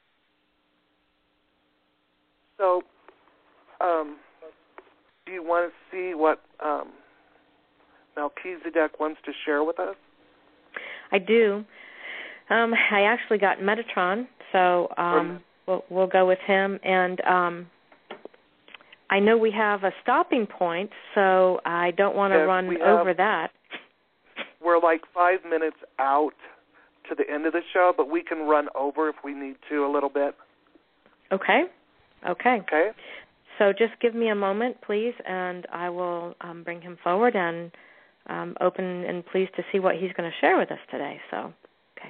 So, um, do you want to see what um, Melchizedek wants to share with us? I do. Um, I actually got Metatron, so um, we'll, we'll go with him. And um, I know we have a stopping point, so I don't want to Yes, run we have- over that. We're like five minutes out to the end of the show, but we can run over if we need to a little bit. Okay. Okay. Okay? So just give me a moment, please, and I will um, bring him forward and um, open and pleased to see what he's going to share with us today. So, okay.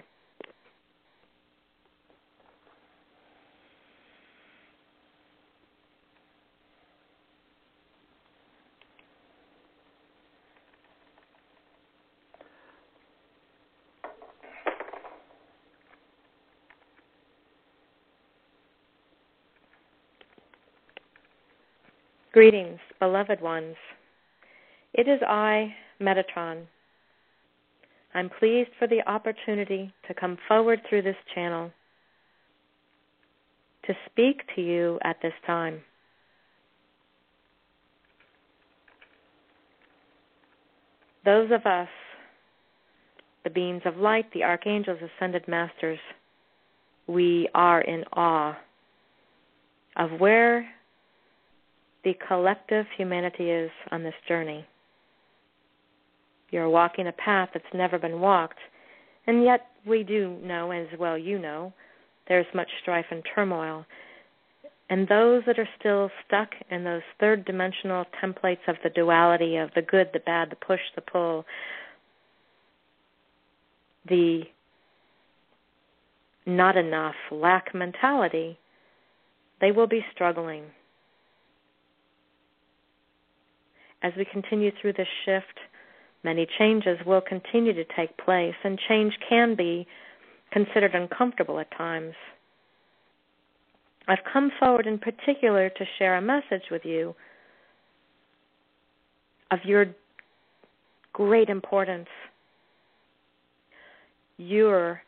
Greetings, beloved ones. It is I, Metatron. I'm pleased for the opportunity to come forward through this channel to speak to you at this time. Those of us, the beings of light, the archangels, ascended masters, we are in awe of where the collective humanity is on this journey. You're walking a path that's never been walked, and yet we do know, as well you know, there's much strife and turmoil. And those that are still stuck in those third-dimensional templates of the duality of the good, the bad, the push, the pull, the not enough, lack mentality, they will be struggling. As we continue through this shift, many changes will continue to take place, and change can be considered uncomfortable at times. I've come forward in particular to share a message with you of your great importance. You're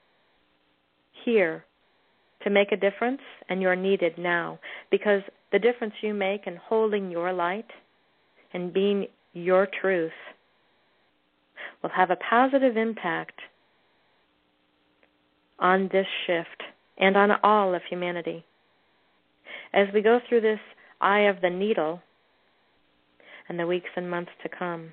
here to make a difference, and you're needed now, because the difference you make in holding your light and being your truth will have a positive impact on this shift and on all of humanity. As we go through this eye of the needle and the weeks and months to come,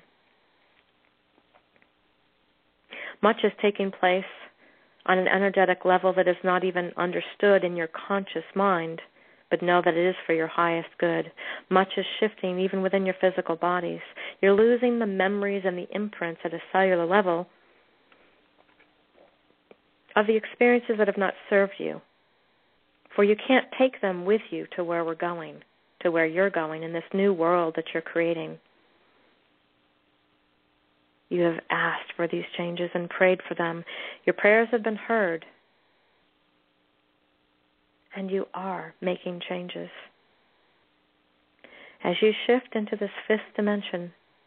much is taking place on an energetic level that is not even understood in your conscious mind, but know that it is for your highest good. Much is shifting even within your physical bodies. You're losing the memories and the imprints at a cellular level of the experiences that have not served you. For you can't take them with you to where we're going, to where you're going in this new world that you're creating. You have asked for these changes and prayed for them. Your prayers have been heard. And you are making changes. As you shift into this fifth dimension,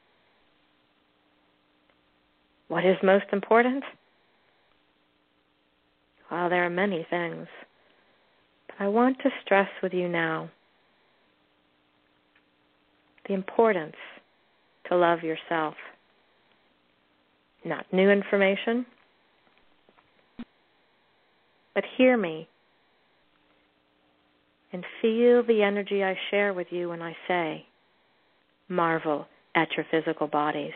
what is most important? Well, there are many things. But I want to stress with you now the importance to love yourself. Not new information, but hear me and feel the energy I share with you when I say, marvel at your physical bodies.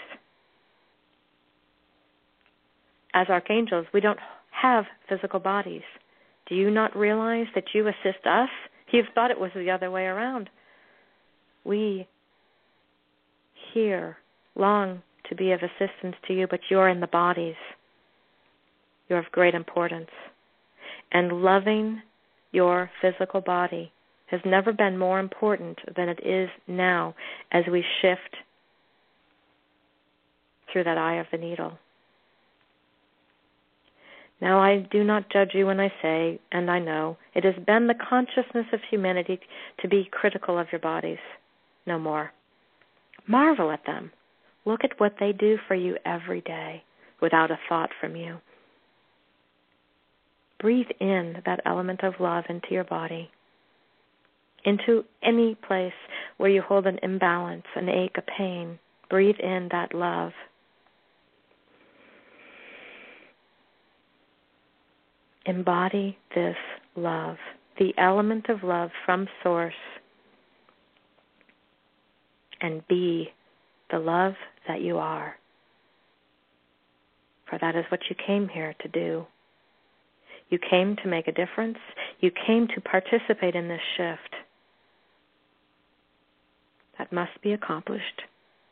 As archangels, we don't have physical bodies. Do you not realize that you assist us? You've thought it was the other way around. We here long to be of assistance to you, but you're in the bodies. You're of great importance. And loving your physical body has never been more important than it is now as we shift through that eye of the needle. Now, I do not judge you when I say, and I know, it has been the consciousness of humanity to be critical of your bodies. No more. Marvel at them. Look at what they do for you every day without a thought from you. Breathe in that element of love into your body, into any place where you hold an imbalance, an ache, a pain. Breathe in that love. Embody this love, the element of love from Source, and be the love that you are. For that is what you came here to do. You came to make a difference. You came to participate in this shift. that must be accomplished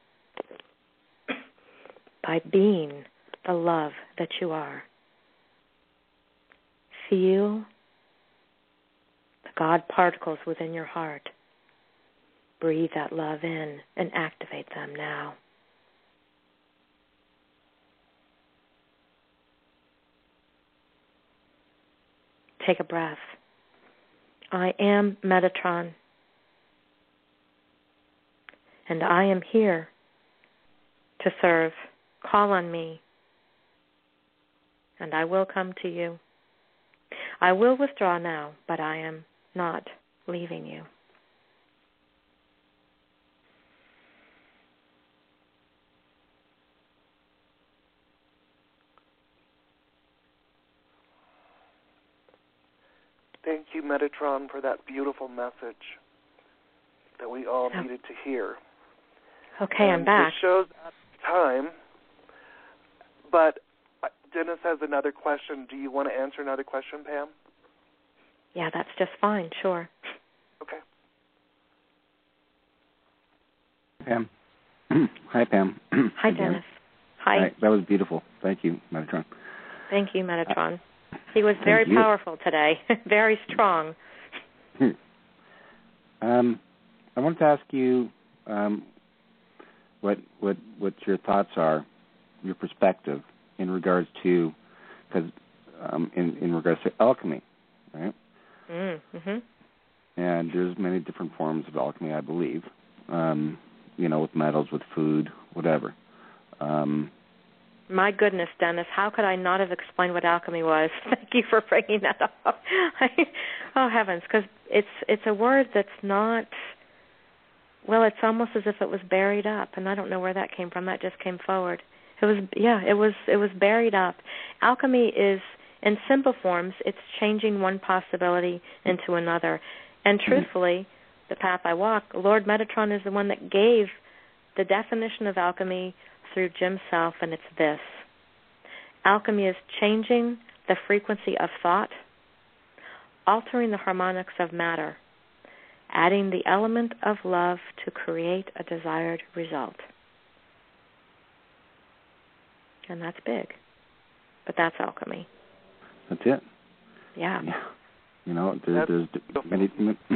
by being the love that you are. Feel the God particles within your heart. Breathe that love in and activate them now. Take a breath. I am Metatron, and I am here to serve. Call on me, and I will come to you. I will withdraw now, but I am not leaving you. Thank you, Metatron, for that beautiful message that we all oh. needed to hear. Okay, and I'm back. The show's out of time, but Dennis has another question. Do you want to answer another question, Pam? Yeah, that's just fine, sure. Okay. Pam. Hi, Pam. Hi, Dennis. Hi. Hi. That was beautiful. Thank you, Metatron. Thank you, Metatron. Uh, he was very powerful today, very strong. um, I wanted to ask you um, what what what your thoughts are, your perspective in regards to, because um, in in regards to alchemy, right? Mm-hmm. And there's many different forms of alchemy, I believe. Um, you know, with metals, with food, whatever. Um, My goodness, Dennis, how could I not have explained what alchemy was? Thank you for bringing that up. Oh, heavens, because it's it's a word that's not, well, it's almost as if it was buried up, and I don't know where that came from. That just came forward. It was, yeah, it was it was buried up. Alchemy is, in simple forms, it's changing one possibility into another. And truthfully, the path I walk, Lord Metatron is the one that gave the definition of alchemy through Jim Self, and it's this. Alchemy is changing the frequency of thought, altering the harmonics of matter, adding the element of love to create a desired result. And that's big. But that's alchemy. That's it. Yeah. yeah. You know, there, there's many,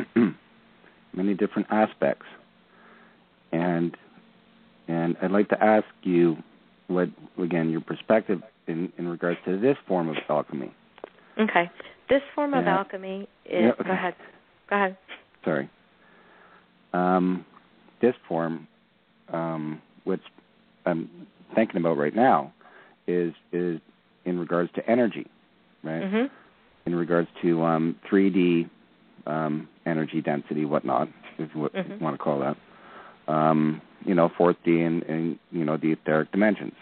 many different aspects. And and I'd like to ask you what, again, your perspective in, in regards to this form of alchemy. Okay. This form of yeah. alchemy is... Yeah, okay. Go ahead. Go ahead. Sorry. Um, this form, um, which I'm thinking about right now, is is in regards to energy, right? Mm-hmm. In regards to um, three D um, energy density, whatnot, is what mm-hmm. you want to call that. Um, you know, fourth D and, and, you know, the etheric dimensions,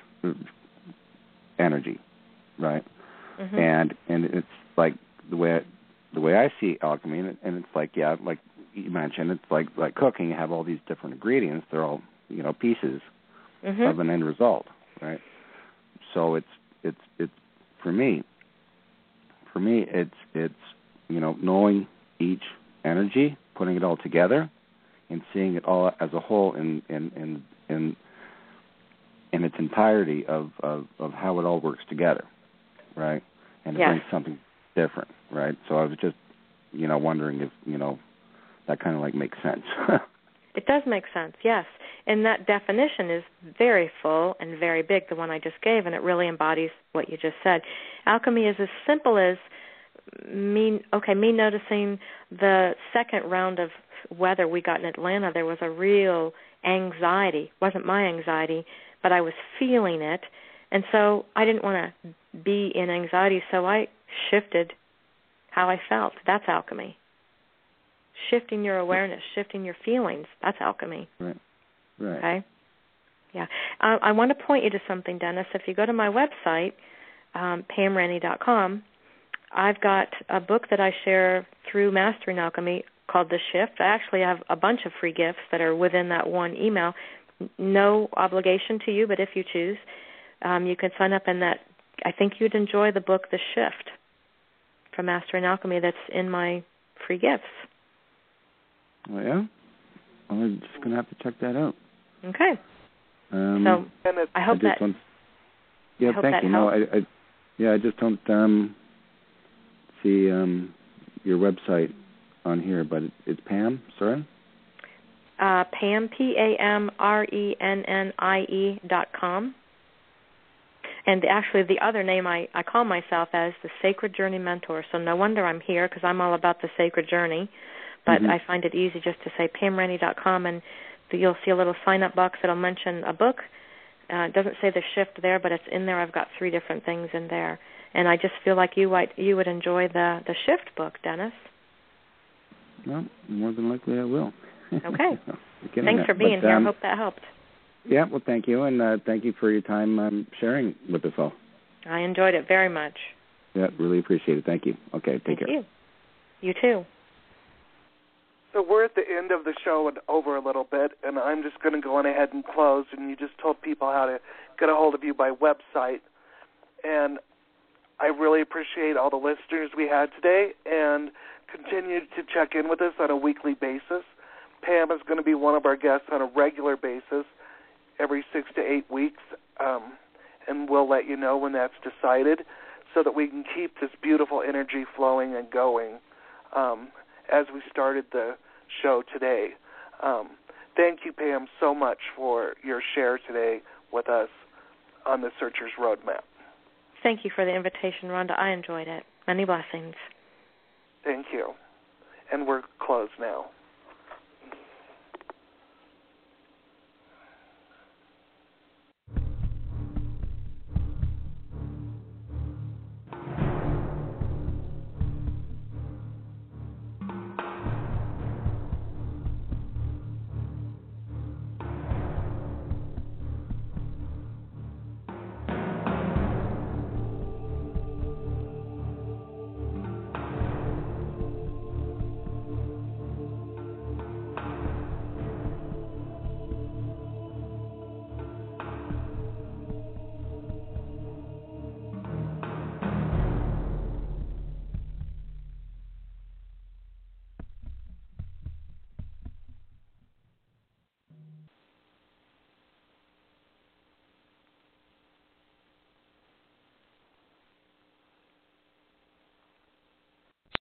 energy, right? Mm-hmm. And and it's like the way the way I see alchemy, and it's like, yeah, like you mentioned, it's like like cooking. You have all these different ingredients. They're all, you know, pieces mm-hmm. of an end result, right? So it's it's it's for me. For me, it's it's you know, knowing each energy, putting it all together, and seeing it all as a whole in in in in, in its entirety of, of, of how it all works together, right? And it yes. brings something different, right? So I was just, you know, wondering if, you know, that kind of like makes sense. It does make sense, yes. And that definition is very full and very big, the one I just gave, and it really embodies what you just said. Alchemy is as simple as me, okay, me noticing the second round of weather we got in Atlanta, there was a real anxiety. It wasn't my anxiety, but I was feeling it. And so I didn't want to be in anxiety, so I shifted how I felt. That's alchemy. Shifting your awareness, shifting your feelings, that's alchemy. Right. Right. Okay? Yeah. Uh, I want to point you to something, Dennis. If you go to my website, um, pam rennie dot com, I've got a book that I share through Mastering Alchemy called The Shift. I actually have a bunch of free gifts that are within that one email. No obligation to you, but if you choose, um, you can sign up in that. I think you'd enjoy the book The Shift from Mastering Alchemy that's in my free gifts. Oh, yeah? well, I'm just going to have to check that out. Okay. Um, so I hope I that. Want, yeah, I hope thank that you. helps. No, I, I, yeah, I just don't um, see um, your website on here, but it, it's Pam. Sorry. Uh, Pam, P A M R E N N I E dot com. And actually the other name I, I call myself as the Sacred Journey Mentor, so no wonder I'm here because I'm all about the sacred journey. But mm-hmm. I find it easy just to say pam rennie dot com, and you'll see a little sign-up box that'll mention a book. Uh, it doesn't say the shift there, but it's in there. I've got three different things in there. And I just feel like you, you would enjoy the, the shift book, Dennis. Well, more than likely I will. Okay. Thanks that. for being but, here. Um, I hope that helped. Yeah, well, thank you, and uh, thank you for your time um, sharing with us all. I enjoyed it very much. Yeah, really appreciate it. Thank you. Okay, take thank care. You. You too. So we're at the end of the show and over a little bit, and I'm just going to go on ahead and close, and you just told people how to get a hold of you by website. And I really appreciate all the listeners we had today, and continue to check in with us on a weekly basis. Pam is going to be one of our guests on a regular basis every six to eight weeks, um, and we'll let you know when that's decided so that we can keep this beautiful energy flowing and going um, as we started the show today. Um, thank you, Pam, so much for your share today with us on the Searcher's Roadmap. Thank you for the invitation, Rhonda. I enjoyed it. Many blessings. Thank you. And we're closed now.